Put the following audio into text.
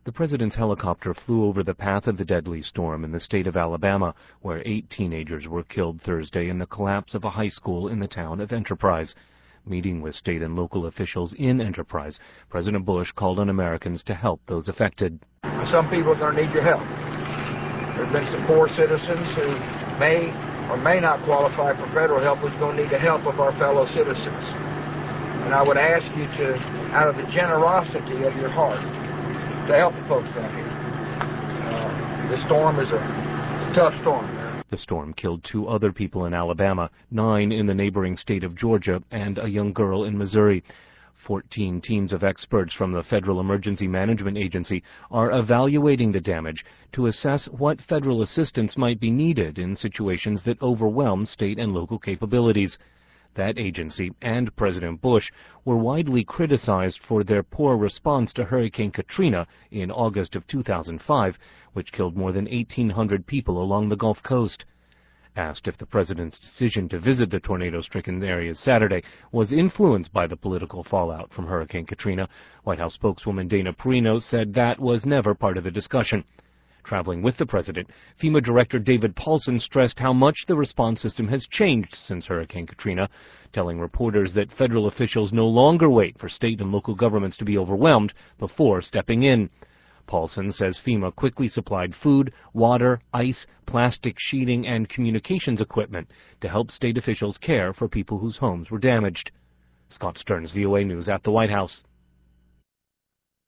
The president's helicopter flew over the path of the deadly storm in the state of Alabama, where 8 teenagers were killed Thursday in the collapse of a high school in the town of Enterprise. Meeting with state and local officials in Enterprise, President Bush called on Americans to help those affected. Some people are going to need your help. There have been some poor citizens who may or may not qualify for federal help, who's going to need the help of our fellow citizens. And I would ask you to, out of the generosity of your heart, to help the folks down here. This storm is a tough storm. The storm killed 2 other people in Alabama, 9 in the neighboring state of Georgia, and a young girl in Missouri. 14 teams of experts from the Federal Emergency Management Agency are evaluating the damage to assess what federal assistance might be needed in situations that overwhelm state and local capabilities. That agency and President Bush were widely criticized for their poor response to Hurricane Katrina in August of 2005, which killed more than 1,800 people along the Gulf Coast. Asked if the president's decision to visit the tornado-stricken areas Saturday was influenced by the political fallout from Hurricane Katrina, White House spokeswoman Dana Perino said that was never part of the discussion. Traveling with the president, FEMA Director David Paulson stressed how much the response system has changed since Hurricane Katrina, telling reporters that federal officials no longer wait for state and local governments to be overwhelmed before stepping in. Paulson says FEMA quickly supplied food, water, ice, plastic sheeting, and communications equipment to help state officials care for people whose homes were damaged. Scott Stearns, VOA News at the White House.